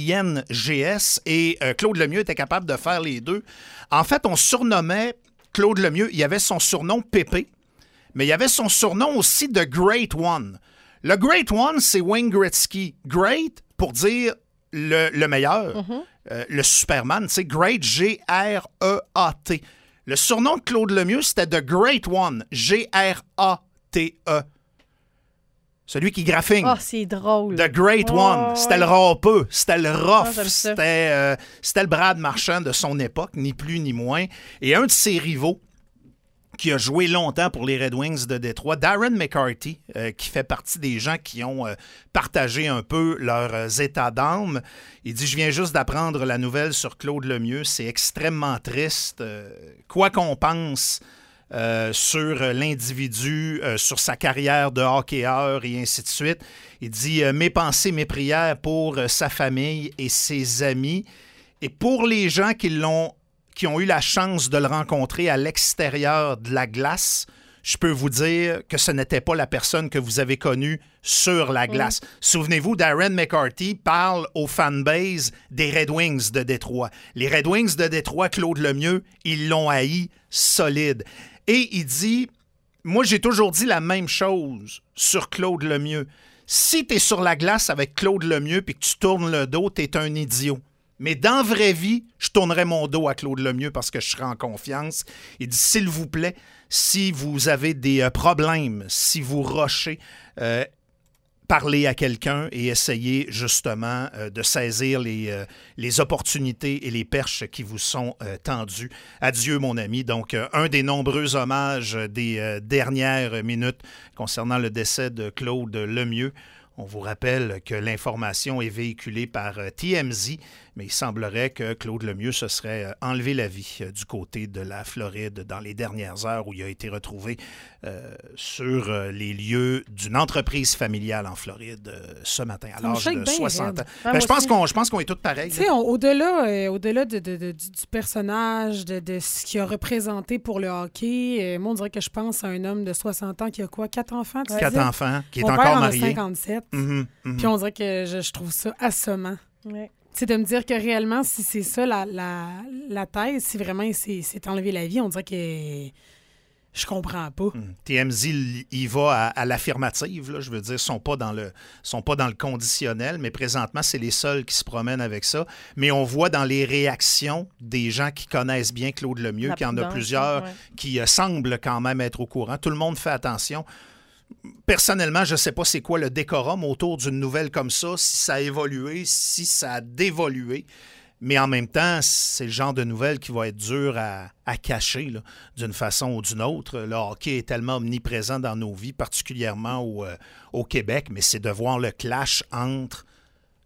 POINGS et Claude Lemieux était capable de faire les deux. En fait, on surnommait Claude Lemieux, il y avait son surnom Pépé, mais il y avait son surnom aussi de Great One. Le Great One, c'est Wayne Gretzky. Great, pour dire le meilleur. Le Superman, c'est Great, G-R-E-A-T. Le surnom de Claude Lemieux, c'était The Great One, G-R-A-T-E. Celui qui graphine. Oh, c'est drôle. The Great One. C'était le rapeux, c'était le rough, j'aime c'était le Brad Marchand de son époque, ni plus ni moins. Et un de ses rivaux, qui a joué longtemps pour les Red Wings de Détroit, Darren McCarty, qui fait partie des gens qui ont partagé un peu leurs états d'âme. Il dit « Je viens juste d'apprendre la nouvelle sur Claude Lemieux. C'est extrêmement triste. Quoi qu'on pense sur l'individu, sur sa carrière de hockeyeur et ainsi de suite. » Il dit « Mes pensées, mes prières pour sa famille et ses amis. Et pour les gens qui ont eu la chance de le rencontrer à l'extérieur de la glace, je peux vous dire que ce n'était pas la personne que vous avez connue sur la glace. Souvenez-vous, Darren McCarty parle aux fanbase des Red Wings de Détroit. Les Red Wings de Détroit, Claude Lemieux, ils l'ont haï solide. Et il dit, moi j'ai toujours dit la même chose sur Claude Lemieux. Si tu es sur la glace avec Claude Lemieux puis que tu tournes le dos, tu es un idiot. Mais dans la vraie vie, je tournerais mon dos à Claude Lemieux parce que je serais en confiance. Il dit, s'il vous plaît, si vous avez des problèmes, si vous rushez, parlez à quelqu'un et essayez justement de saisir les opportunités et les perches qui vous sont tendues. Adieu, mon ami. Donc, un des nombreux hommages des dernières minutes concernant le décès de Claude Lemieux. On vous rappelle que l'information est véhiculée par TMZ, mais il semblerait que Claude Lemieux se serait enlevé la vie du côté de la Floride dans les dernières heures où il a été retrouvé sur les lieux d'une entreprise familiale en Floride ce matin, à l'âge de 60 ans. Je pense qu'on est tous pareils. Tu sais, au-delà du personnage, de ce qu'il a représenté pour le hockey, moi, on dirait que je pense à un homme de 60 ans qui a quoi, 4 enfants? 4 enfants, qui est Mon encore père marié. En a 57. Puis on dirait que je trouve ça assommant. Ouais. Tu sais, de me dire que réellement, si c'est ça la thèse, si vraiment il s'est enlevé la vie, on dirait que je comprends pas. TMZ, il va à l'affirmative, là, je veux dire, sont pas dans le conditionnel, mais présentement, c'est les seuls qui se promènent avec ça. Mais on voit dans les réactions des gens qui connaissent bien Claude Lemieux, qu'il y en a plusieurs qui semblent quand même être au courant. Tout le monde fait attention. Personnellement, je ne sais pas c'est quoi le décorum autour d'une nouvelle comme ça, si ça a évolué, si ça a dévolué. Mais en même temps, c'est le genre de nouvelle qui va être dur à cacher là, d'une façon ou d'une autre. Le hockey est tellement omniprésent dans nos vies, particulièrement au Québec, mais c'est de voir le clash entre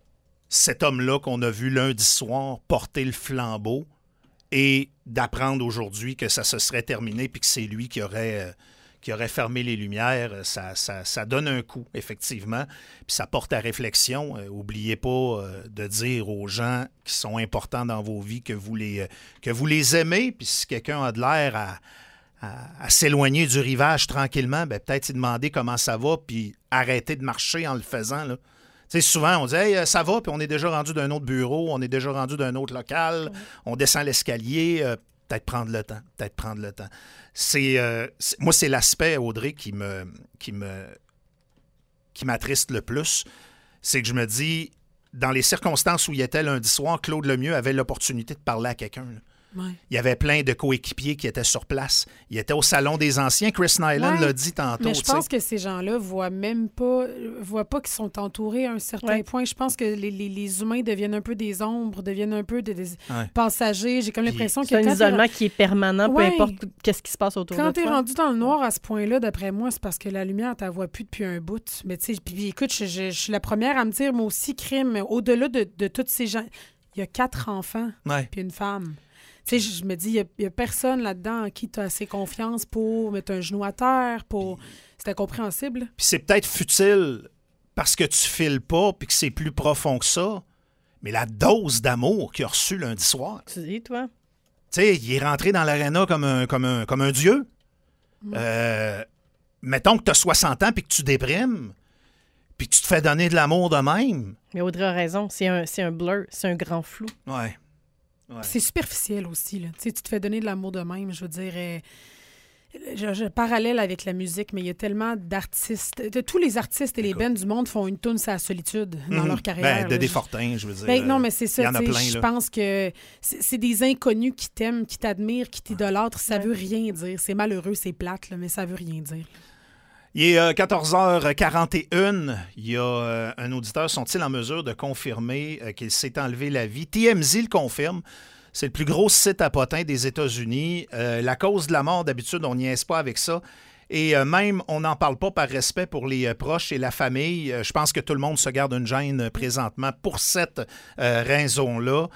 cet homme-là qu'on a vu lundi soir porter le flambeau et d'apprendre aujourd'hui que ça se serait terminé puis que c'est lui qui aurait fermé les lumières, ça donne un coup, effectivement. Puis ça porte à réflexion. Oubliez pas de dire aux gens qui sont importants dans vos vies que vous les aimez. Puis si quelqu'un a de l'air à s'éloigner du rivage tranquillement, ben peut-être y demander comment ça va puis arrêter de marcher en le faisant, là. Tu sais, souvent, on dit hey, ça va, puis on est déjà rendu d'un autre bureau, on est déjà rendu d'un autre local, on descend l'escalier, peut-être prendre le temps. Moi, c'est l'aspect, Audrey, qui m'attriste le plus. C'est que je me dis, dans les circonstances où il était lundi soir, Claude Lemieux avait l'opportunité de parler à quelqu'un, là. Ouais. Il y avait plein de coéquipiers qui étaient sur place. Il était au Salon des Anciens. Chris Nyland l'a dit tantôt. Mais je pense que ces gens-là voient pas qu'ils sont entourés à un certain point. Je pense que les humains deviennent un peu des ombres, deviennent un peu des passagers. J'ai comme l'impression que c'est un isolement qui est permanent, peu importe qu'est-ce qui se passe autour de toi. Quand t'es rendu dans le noir à ce point-là, d'après moi, c'est parce que la lumière, t'en vois plus depuis un bout. Mais tu sais, puis écoute, je suis la première à me dire, moi aussi, crime, au-delà de tous ces gens, il y a 4 enfants puis une femme. Tu sais, je me dis, il n'y a personne là-dedans en qui tu as assez confiance pour mettre un genou à terre, c'est incompréhensible. Puis c'est peut-être futile parce que tu files pas puis que c'est plus profond que ça, mais la dose d'amour qu'il a reçue lundi soir. Tu dis, toi? Tu sais, il est rentré dans l'aréna comme un dieu. Mettons que tu as 60 ans puis que tu déprimes, puis que tu te fais donner de l'amour de même. Mais Audrey a raison, c'est un blur, c'est un grand flou. Ouais. C'est superficiel aussi, là. Tu sais, tu te fais donner de l'amour de même, je veux dire. Je parallèle avec la musique, mais il y a tellement d'artistes. Tous les artistes et les bands du monde font une toune sur la solitude dans leur carrière. De Desfortins, je veux dire. Non, mais c'est ça. Il y en a plein, je là. pense que c'est des inconnus qui t'aiment, qui t'admirent, qui t'idolâtrent. Ça veut rien dire. C'est malheureux, c'est plate, là, mais ça veut rien dire. Il est 14h41. Il y a un auditeur, sont-ils en mesure de confirmer qu'il s'est enlevé la vie? TMZ le confirme. C'est le plus gros site à potins des États-Unis. La cause de la mort, d'habitude, on n'y niaise pas avec ça. Et même, on n'en parle pas par respect pour les proches et la famille. Je pense que tout le monde se garde une gêne présentement pour cette raison-là.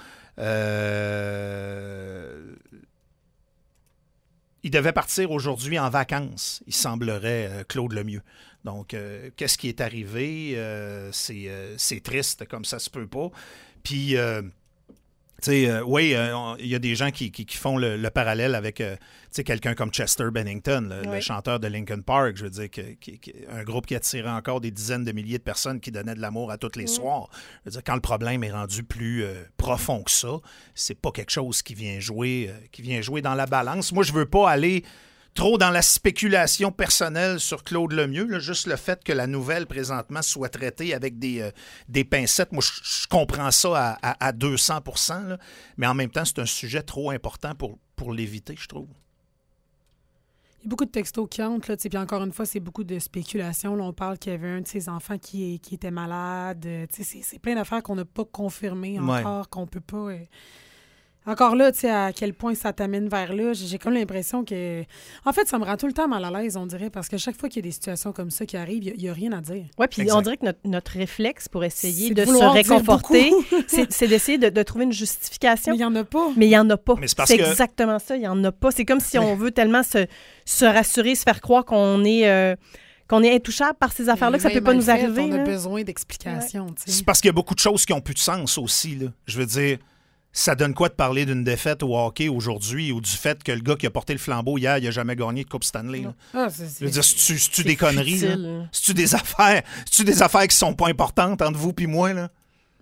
Il devait partir aujourd'hui en vacances, il semblerait, Claude Lemieux. Donc, qu'est-ce qui est arrivé? C'est triste, comme ça se peut pas. Puis, tu sais, oui, il y a des gens qui font le parallèle avec quelqu'un comme Chester Bennington, le chanteur de Linkin Park, je veux dire, un groupe qui attirait encore des dizaines de milliers de personnes qui donnaient de l'amour à tous les soirs. Je veux dire, quand le problème est rendu plus profond que ça, c'est pas quelque chose qui vient jouer dans la balance. Moi, je veux pas aller trop dans la spéculation personnelle sur Claude Lemieux, là, juste le fait que la nouvelle, présentement, soit traitée avec des pincettes. Moi, je comprends ça à 200%, là, mais en même temps, c'est un sujet trop important pour l'éviter, je trouve. Il y a beaucoup de textos qui entrent, là, puis encore une fois, c'est beaucoup de spéculation. Là, on parle qu'il y avait un de ses enfants qui était malade. C'est plein d'affaires qu'on n'a pas confirmées encore, qu'on peut pas... Encore là, tu sais, à quel point ça t'amène vers là, j'ai comme l'impression que... En fait, ça me rend tout le temps mal à l'aise, on dirait, parce que chaque fois qu'il y a des situations comme ça qui arrivent, il n'y a rien à dire. Oui, puis on dirait que notre réflexe pour essayer de se réconforter, c'est d'essayer de trouver une justification. Mais il n'y en a pas. Mais il n'y en a pas. C'est exactement ça, il n'y en a pas. C'est comme si on veut tellement se rassurer, se faire croire qu'on est intouchable par ces affaires-là, que ça ne peut pas nous arriver. On a besoin d'explications. Ouais. C'est parce qu'il y a beaucoup de choses qui n'ont plus de sens aussi, là. Je veux dire... Ça donne quoi de parler d'une défaite au hockey aujourd'hui ou du fait que le gars qui a porté le flambeau hier, il n'a jamais gagné de Coupe Stanley? Je veux dire, c'est-tu des conneries? C'est-tu des affaires? C'est-tu des affaires qui sont pas importantes entre vous et moi? Là?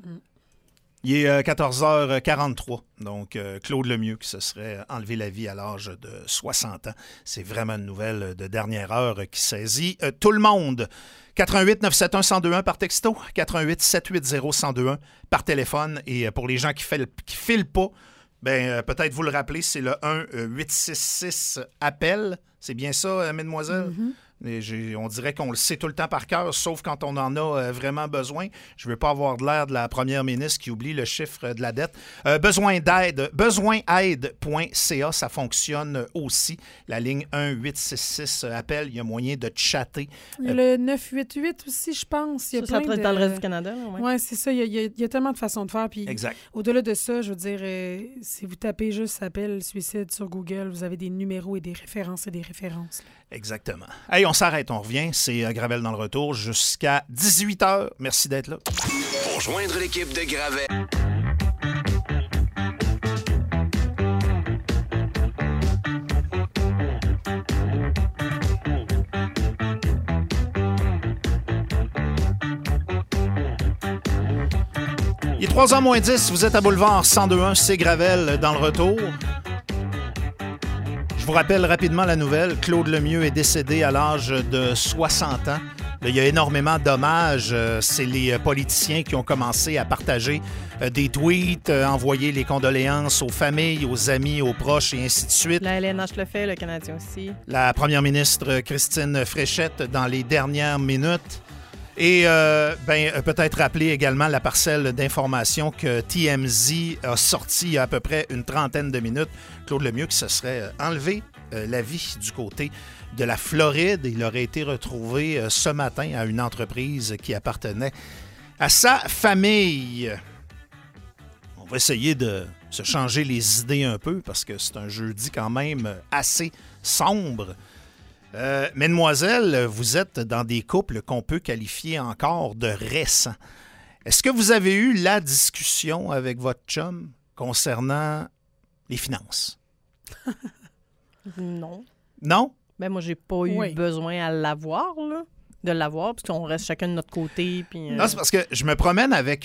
Il est 14h43. Donc, Claude Lemieux qui se serait enlevé la vie à l'âge de 60 ans. C'est vraiment une nouvelle de dernière heure qui saisit tout le monde. 88 971 1021 par texto, 88 780 1021 par téléphone. Et pour les gens qui filent pas, peut-être vous le rappelez, c'est le 1-866-APPEL. C'est bien ça, mesdemoiselles? On dirait qu'on le sait tout le temps par cœur, sauf quand on en a vraiment besoin. Je ne veux pas avoir de l'air de la première ministre qui oublie le chiffre de la dette. Besoinaide.ca, ça fonctionne aussi. La ligne 1-866 appelle, il y a moyen de chatter. Il y a le 988 aussi, je pense. Il y a ça peut être dans le reste du Canada. Oui, c'est ça. Il y a tellement de façons de faire. Puis exact. Au-delà de ça, je veux dire, si vous tapez juste appel suicide sur Google, vous avez des numéros et des références et des références. Exactement. Hey, on s'arrête, on revient. C'est Gravel dans le retour jusqu'à 18h. Merci d'être là. Pour joindre l'équipe de Gravel. Il est 3h moins 10, vous êtes à Boulevard 102.1, c'est Gravel dans le retour. Je vous rappelle rapidement la nouvelle. Claude Lemieux est décédé à l'âge de 60 ans. Là, il y a énormément d'hommages. C'est les politiciens qui ont commencé à partager des tweets, envoyer les condoléances aux familles, aux amis, aux proches et ainsi de suite. La LNH le fait, le Canadien aussi. La première ministre Christine Fréchette dans les dernières minutes. Et peut-être rappeler également la parcelle d'information que TMZ a sorti il y a à peu près une trentaine de minutes. Claude Lemieux qui se serait enlevé la vie du côté de la Floride. Il aurait été retrouvé ce matin à une entreprise qui appartenait à sa famille. On va essayer de se changer les idées un peu parce que c'est un jeudi quand même assez sombre. Mesdemoiselles, vous êtes dans des couples qu'on peut qualifier encore de récents. Est-ce que vous avez eu la discussion avec votre chum concernant les finances? Non. Non? Ben moi, j'ai pas eu besoin à l'avoir, là. De l'avoir, parce qu'on reste chacun de notre côté. Puis, Non, c'est parce que je me promène avec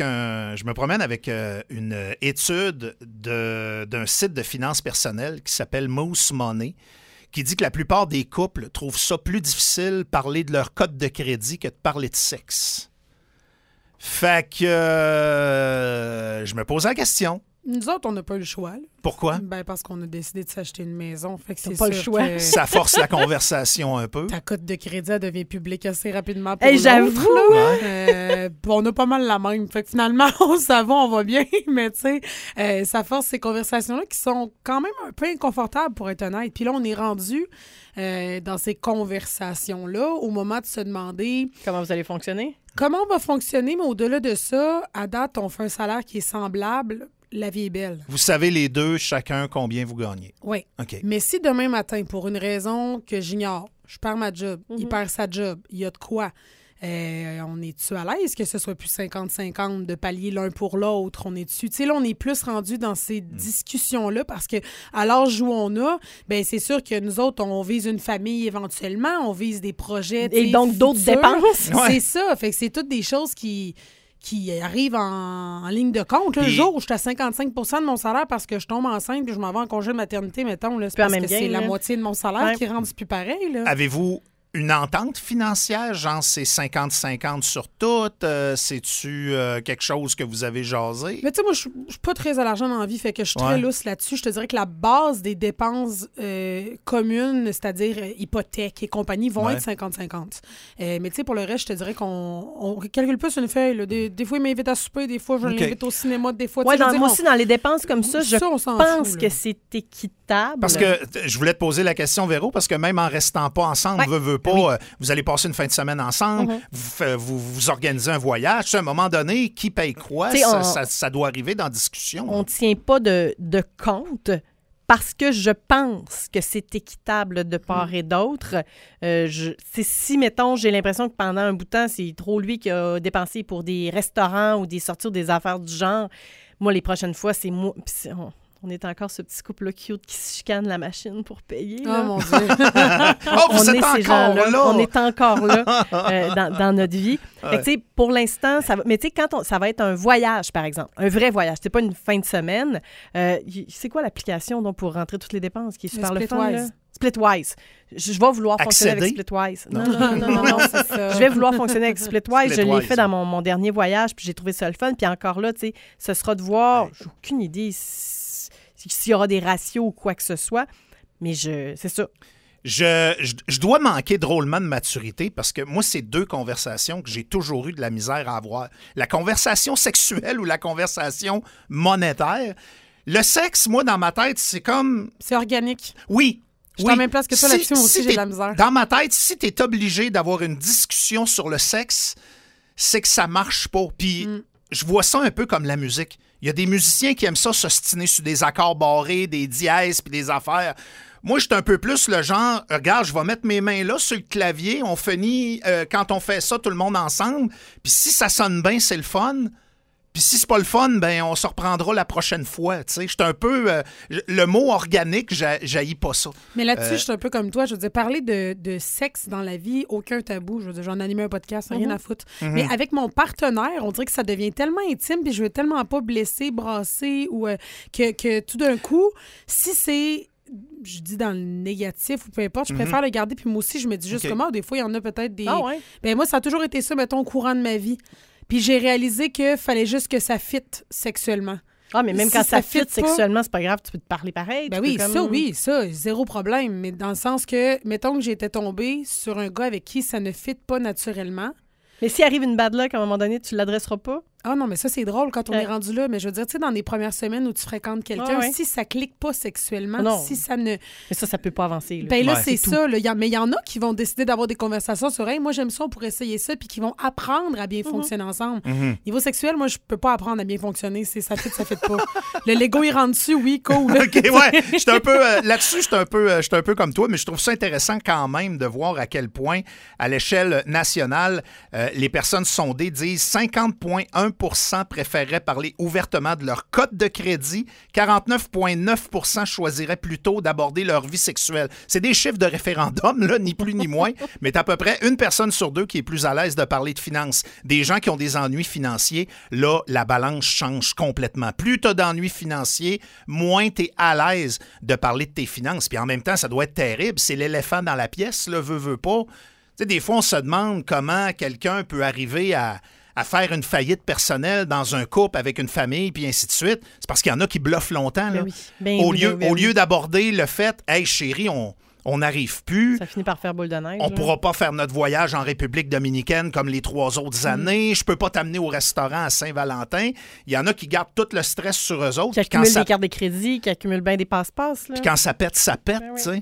une étude d'un site de finances personnelles qui s'appelle Moose Money, qui dit que la plupart des couples trouvent ça plus difficile de parler de leur code de crédit que de parler de sexe. Fait que je me pose la question. Nous autres, on n'a pas eu le choix. Là. Pourquoi? Ben parce qu'on a décidé de s'acheter une maison. Fait que c'est pas le choix. Que ça force la conversation un peu. Ta cote de crédit, elle devient publique assez rapidement pour j'avoue! On a pas mal la même. Fait que finalement, ça va, on va bien. Mais tu sais, ça force ces conversations-là qui sont quand même un peu inconfortables, pour être honnête. Puis là, on est rendu dans ces conversations-là au moment de se demander... Comment vous allez fonctionner? Comment on va fonctionner, mais au-delà de ça, à date, on fait un salaire qui est semblable. La vie est belle. Vous savez les deux, chacun, combien vous gagnez. Oui. OK. Mais si demain matin, pour une raison que j'ignore, je perds ma job, il perd sa job, il y a de quoi? On est-tu à l'aise que ce soit plus 50-50 de pallier l'un pour l'autre? On est-tu... Tu sais, là, on est plus rendu dans ces discussions-là parce que à l'âge où on a, bien, c'est sûr que nous autres, on vise une famille éventuellement, on vise des projets. Et donc d'autres dépenses. C'est ça. Fait que c'est toutes des choses qui arrivent en ligne de compte. Le jour où je suis à 55 de mon salaire parce que je tombe enceinte et je m'en vais en congé de maternité, mettons, là, c'est parce que c'est la moitié de mon salaire qui rentre plus pareil. Là. Avez-vous une entente financière, genre c'est 50-50 sur tout? C'est-tu quelque chose que vous avez jasé? Mais tu sais, moi, je suis pas très à l'argent dans la vie, fait que je suis très lousse là-dessus. Je te dirais que la base des dépenses communes, c'est-à-dire hypothèque et compagnie, vont être 50-50. Mais tu sais, pour le reste, je te dirais qu'on calcule plus une feuille. Là. Des fois, il m'invite à souper, des fois, je l'invite au cinéma, des fois... Oui, moi aussi, dans les dépenses comme ça, je pense que c'est équitable. Parce que je voulais te poser la question, Véro, parce que même en restant pas ensemble, veut pas, vous allez passer une fin de semaine ensemble, vous organisez un voyage. À un moment donné, qui paye quoi? Ça doit arriver dans la discussion. On ne tient pas de compte parce que je pense que c'est équitable de part et d'autre. Si, mettons, j'ai l'impression que pendant un bout de temps, c'est trop lui qui a dépensé pour des restaurants ou des sorties ou des affaires du genre, moi, les prochaines fois, c'est moi... On est encore ce petit couple-là cute qui se chicane la machine pour payer. Là. Oh mon Dieu! Vous êtes encore là! On est encore là dans notre vie. Fait que, pour l'instant, ça va. Mais tu sais, quand ça va être un voyage, par exemple, un vrai voyage, c'est pas une fin de semaine. C'est quoi l'application donc, pour rentrer toutes les dépenses qui est super le fun? Là? Splitwise. Je vais vouloir fonctionner avec Splitwise. Non, c'est ça. Je vais vouloir fonctionner avec Splitwise. Je l'ai fait dans mon dernier voyage, puis j'ai trouvé ça le fun. Puis encore là, tu sais, ce sera de voir, j'ai aucune idée s'il y aura des ratios ou quoi que ce soit, mais c'est ça. Je dois manquer drôlement de maturité parce que moi, c'est 2 conversations que j'ai toujours eu de la misère à avoir. La conversation sexuelle ou la conversation monétaire. Le sexe, moi, dans ma tête, c'est comme... C'est organique. Oui. Je suis à la même place que toi là-dessus, moi aussi, j'ai de la misère. Dans ma tête, si tu es obligé d'avoir une discussion sur le sexe, c'est que ça marche pas. Puis je vois ça un peu comme la musique. Il y a des musiciens qui aiment ça s'ostiner sur des accords barrés, des dièses puis des affaires. Moi, je suis un peu plus le genre, regarde, je vais mettre mes mains là sur le clavier, on finit quand on fait ça tout le monde ensemble, puis si ça sonne bien, c'est le fun. Puis si c'est pas le fun, ben on se reprendra la prochaine fois. Tu sais, je suis un peu le mot organique, j'haïs pas ça. Mais là-dessus, je suis un peu comme toi. Je veux dire, parler de sexe dans la vie, aucun tabou. Je veux dire, j'en animé un podcast, rien à foutre. Mais avec mon partenaire, on dirait que ça devient tellement intime, puis je veux tellement pas blesser, brasser, ou que tout d'un coup, si c'est... Je dis dans le négatif ou peu importe, je préfère le garder. Puis moi aussi, je me dis juste comment, des fois, il y en a peut-être des... Ah ouais? Ben moi, ça a toujours été ça, mettons, au courant de ma vie. Puis j'ai réalisé qu'il fallait juste que ça fitte sexuellement. Ah, mais même Si quand ça fit fit sexuellement, c'est pas grave, tu peux te parler pareil. Ben oui, ça, zéro problème. Mais dans le sens que, mettons que j'étais tombée sur un gars avec qui ça ne fit pas naturellement. Mais s'il arrive une bad luck, à un moment donné, tu l'adresseras pas? Ah non, mais ça, c'est drôle quand on est rendu là. Mais je veux dire, tu sais, dans les premières semaines où tu fréquentes quelqu'un, si ça clique pas sexuellement, si ça ne... Mais ça peut pas avancer. Là. Ben là, c'est ça. Là. Mais il y en a qui vont décider d'avoir des conversations sur « Hey, moi, j'aime ça, on pourrait essayer ça », puis qui vont apprendre à bien fonctionner ensemble. Niveau sexuel, moi, je peux pas apprendre à bien fonctionner. C'est ça fit pas. Le Lego, il rentre dessus, oui, cool. OK, ouais. J'étais un peu... là-dessus, j'étais un peu comme toi, mais je trouve ça intéressant quand même de voir à quel point, à l'échelle nationale, les personnes sondées disent 50,1% préfèrent parler ouvertement de leur cote de crédit. 49,9% choisiraient plutôt d'aborder leur vie sexuelle. C'est des chiffres de référendum, là, ni plus ni moins, mais t'as à peu près 1 personne sur 2 qui est plus à l'aise de parler de finances. Des gens qui ont des ennuis financiers, là, la balance change complètement. Plus t'as d'ennuis financiers, moins t'es à l'aise de parler de tes finances. Puis en même temps, ça doit être terrible. C'est l'éléphant dans la pièce, là, veut pas. Tu sais, des fois, on se demande comment quelqu'un peut arriver à faire une faillite personnelle dans un couple avec une famille, puis ainsi de suite. C'est parce qu'il y en a qui bluffent longtemps. Là. Au lieu d'aborder le fait « Hey, chérie, on n'arrive plus. » Ça finit par faire boule de neige. On ne pourra pas faire notre voyage en République dominicaine comme les 3 autres années. Je peux pas t'amener au restaurant à Saint-Valentin. Il y en a qui gardent tout le stress sur eux autres. Qui accumulent des cartes de crédit, qui accumulent bien des passe-passe. Puis quand ça pète, tu sais.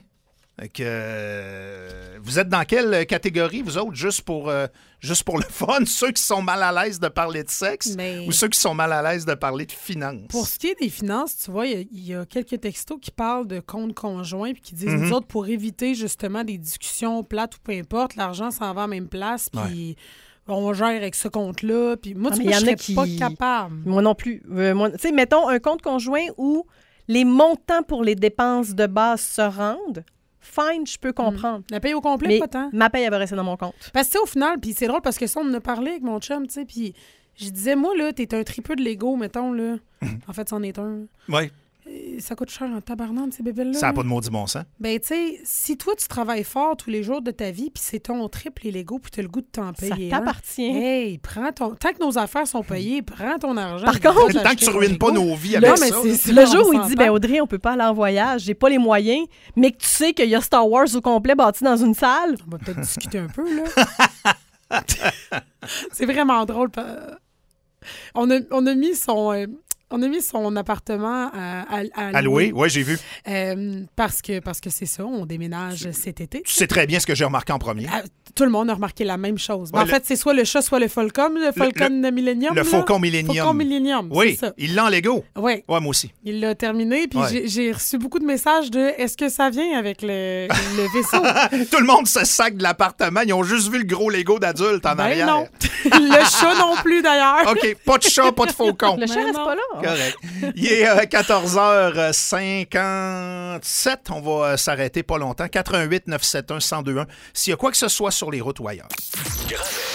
Vous êtes dans quelle catégorie, vous autres, juste pour le fun? Ceux qui sont mal à l'aise de parler de sexe ou ceux qui sont mal à l'aise de parler de finances? Pour ce qui est des finances, tu vois, il y a quelques textos qui parlent de comptes conjoints puis qui disent, nous autres, pour éviter justement des discussions plates ou peu importe, l'argent s'en va à la même place, puis... On gère avec ce compte-là. Puis moi, je serais pas capable. Moi non plus. Tu sais, mettons un compte conjoint où les montants pour les dépenses de base se rendent. Fine, je peux comprendre. La paye au complet, mais pas tant. Ma paye, elle va rester dans mon compte. Parce que, au final, puis c'est drôle parce que ça, on en a parlé avec mon chum, tu sais, puis je disais, moi, là, t'es un tripeux de Lego, mettons, là. En fait, c'en est un. Oui. Ça coûte cher en tabarnak, ces bébés-là. Ça n'a pas de maudit bon sens. Ben, tu sais, si toi, tu travailles fort tous les jours de ta vie, puis c'est ton trip, les Lego, puis t'as le goût de t'en payer. Ça t'appartient. Hey, prends ton... Tant que nos affaires sont payées, prends ton argent. Par contre, tant que tu ruines pas nos vies avec ça. Le jour où il dit, ben Audrey, on peut pas aller en voyage, j'ai pas les moyens, mais que tu sais qu'il y a Star Wars au complet bâti dans une salle. On va peut-être discuter un peu, là. C'est vraiment drôle. On a mis son... On a mis son appartement à louer. Oui, j'ai vu. Parce que c'est ça, on déménage cet été. Tu sais très bien ce que j'ai remarqué en premier. Tout le monde a remarqué la même chose. Ouais, en fait, c'est soit le chat, soit le Falcon. Le Falcon Millennium. Le Faucon Millennium. Faucon Millennium, oui, c'est ça. Il l'a en Lego. Oui. Ouais, moi aussi. Il l'a terminé, puis j'ai reçu beaucoup de messages de « Est-ce que ça vient avec le vaisseau? » Tout le monde se sac de l'appartement. Ils ont juste vu le gros Lego d'adulte en arrière. Non. Le chat non plus, d'ailleurs. OK, pas de chat, pas de faucon. Le chat reste pas là. Correct. Il est 14h57. On va s'arrêter pas longtemps. 88 971 1021. S'il y a quoi que ce soit sur les routes ou ailleurs. Gravel.